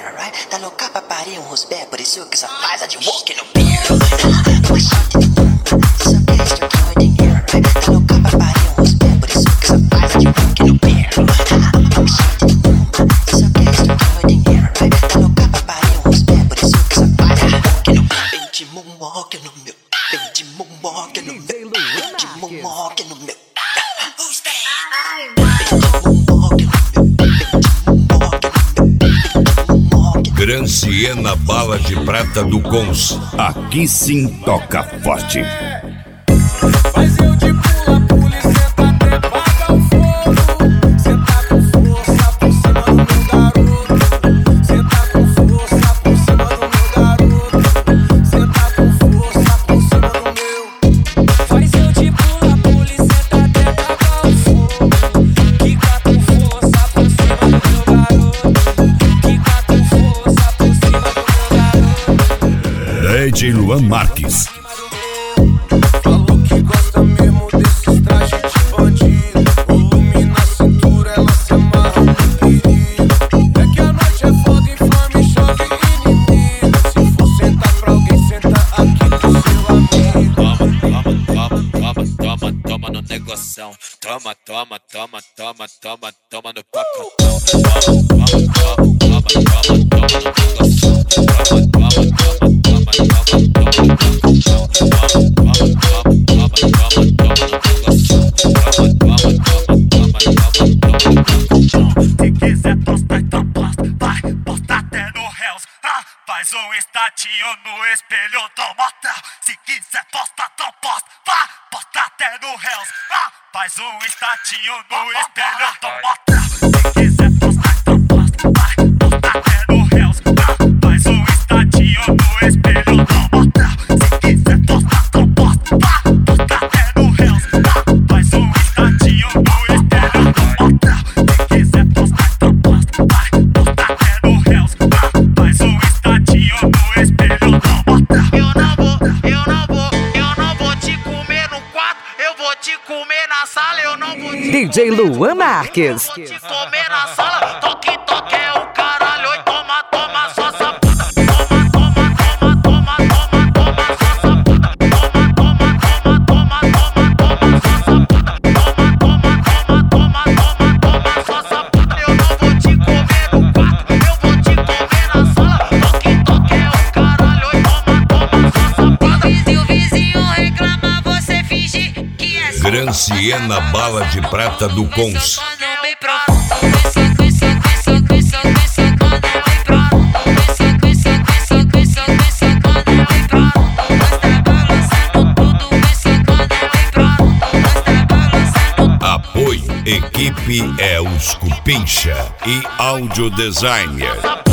mirror, right? Tá louca pra parir uns pés, por isso que só faz a de walk no mirror. Uma shot de tumba, só quer estroquinho de mirror, right? Tá louca pra parir uns pés, por isso que só faz a de walk no mirror. Uma shot de tumba, só quer estroquinho de mirror, right? Tá louca pra parir uns pés, por isso que só faz a de walk no mirror. Vem de moonwalk no meu, vem de moonwalk no meu, vem de moonwalk no meu. Who's that? Granciena Bala de Prata do Cons. Aqui sim toca forte. Faz eu de pula, e senta até pagar o fogo. Senta com força por cima do meu garoto. Senta com força por cima do meu garoto. Senta com força por cima do meu. Faz eu de pula, e senta até pagar o fogo. Quica com força por cima do meu garoto. Quica com força por cima do meu garoto. DJ Luan Marques. Falou que gosta mesmo desses trajes de bandido. Volume na cintura, ela se amarra no perigo. É que a noite é foda, inflame, chove inimigo. Se for sentar pra alguém, senta aqui pro seu amigo. Toma no negoção. Toma no pacotão. Toma no negoção. Se quiser postar, então posta. Vai postar até no Hells. Faz um estatinho no espelho do motel. Se quiser postar, então posta. Vai postar até no Hells. Faz um estatinho no espelho do motel. Se quiser postar, então posta. Vai postar até no Hells. Faz um estatinho no espelho do motel. Se quiser postar, então posta. Vai postar até no Hells. Faz um estatinho no espelho do motel. Se quiser postar, então posta. Vai postar até no Hells. Faz um estatinho no espelho do motel. Eu não vou te comer no quarto, eu vou te comer na sala, eu não vou te DJ Luan Marques. vou te comer na sala. Toque é o caralho, oi, toma só sapuda. Toma só sapuda. Toma só sapuda. Eu não vou te comer no quarto, eu vou te comer na sala. Toque é o caralho, oi, toma só sapuda. Se o vizinho reclama, você finge que é só. Granciena Bala de Prata do Cons. Apoio Equipe Els Cupincha e Áudio Designer.